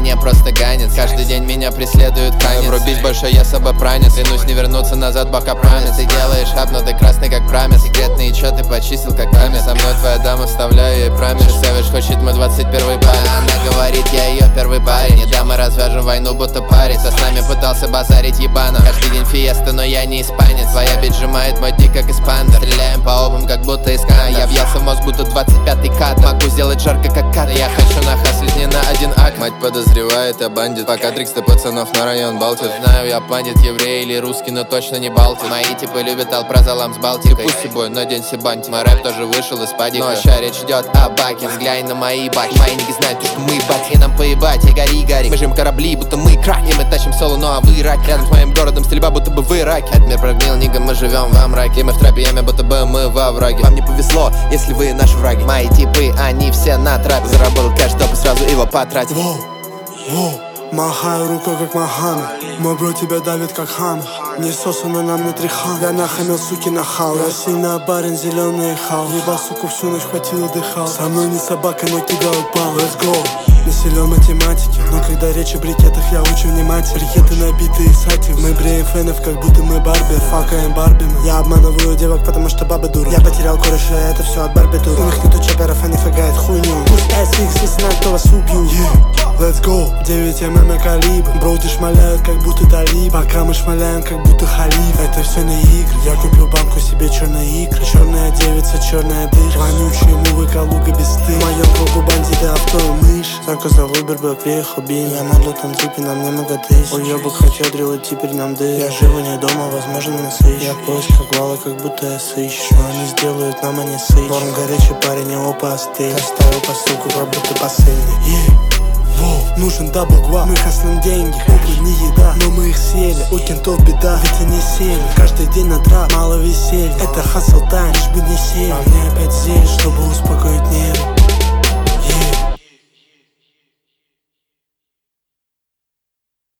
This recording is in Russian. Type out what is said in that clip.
мне просто ганец. Каждый день меня преследует танец. Врубить больше я собопранец. Клянусь не вернуться назад, пока промис. Ты делаешь хап, но ты красный как промис. Секретные чаты почистил как память. Со мной твоя дама, вставляю ей промис. Savage хочет мой 21 парень. Она говорит, я ее первый парень. Не дам, мы развяжем войну, будто парень. Со с нами пытался базарить ебано. Каждый день фиеста, но я не испанец. Твоя бит сжимает мой дик, как испандер. Стреляем по обум, как будто из Канады. Я въелся в мозг, будто 25-й кат. Могу сделать жарко, как кат. Я хочу нахаслить не на один акт. Мать подозревает, я бандит. Пока 300 пацанов на район Балтик. Знаю, я бандит, еврей или русский, но точно не балтик. Мои типы любят алпразолам с Балтикой. Ты пусть бой, но день себанти. Мой рэп тоже вышел из падика. Но ща речь идет о баке. Взглянь на мои баки. Мои ники знают, что мы баки. И нам поебать, и гори. Мы жим корабли, будто мы крак. И мы тащим соло, ну а вы рак. Рядом с моим городом стрельба, будто бы вы раки. Этот мир прогнил, нига, мы живем во мраке. Мы в трапе яме, будто бы мы во враге. Вам не повезло, если вы наши враги. Мои типы, они все на трапе. Заработал кэш, чтобы сразу его потратить. Махаю рукой, как Мохаммед. Мой бро тебя давит, как хам. Не сосано нам не трихан. Я нахамил, суки, нахал. Я сильно барин, зеленый хал. Ебал, суку, всю ночь хватило, дыхал. Со мной не собака, но кидал пал. Let's go. Не силен математики, но когда речь о брикетах, я очень внимательно. Брикеты набитые сатив. Мы бреем фенов, как будто мы барбер. Факаем барби мы. Я обманываю девок, потому что бабы дуры. Я потерял кореша, это все от барбитура. У них нету чаперов, они фигают хуйню. Пусть SX, если на кто вас убью. Let's go. 9 мм калибр. Броуди шмаляют, как будто талиб. Пока мы шмаляем, как будто халиф. Это все не игры. Я куплю банку себе черные икры. Черная девица, черная дырка. Вонючие мувы, Калуга без стыда. В моем кругу бандиты, авто и мышь. Заказал Uber, бэк, приехал бин. Я на летном трипе, нам немного тысяч. Уебок хотел дрелать, теперь нам дыр. Я живу не дома, возможно не сыщ. Я в поисках вала, как будто я сыщ. Что они сделают, нам они сыщ. Ворм горячий парень, его постыль. Оставил посылку, как будто посыльный. Нужен дабл-гва, мы хаслим деньги. Опыт не еда, но мы их съели. У кентов беда, ведь они сели. Каждый день на трап, мало веселья. Это хасл тайм, лишь бы не сели. А мне опять зель, чтобы успокоить нервы.